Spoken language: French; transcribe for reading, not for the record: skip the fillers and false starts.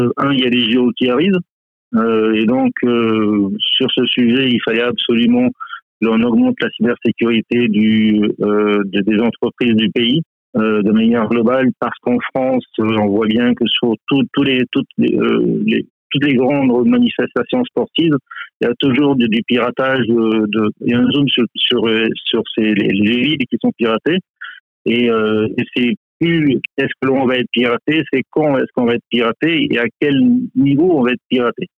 Il y a les JO qui arrivent, et donc sur ce sujet, il fallait absolument que l'on augmente la cybersécurité des entreprises du pays de manière globale, parce qu'en France, on voit bien que sur toutes les grandes manifestations sportives, il y a toujours du piratage. Il y a un zoom sur les villes qui sont piratées, et c'est plus est-ce que l'on va être piraté, c'est quand est-ce qu'on va être piraté et à quel niveau on va être piraté.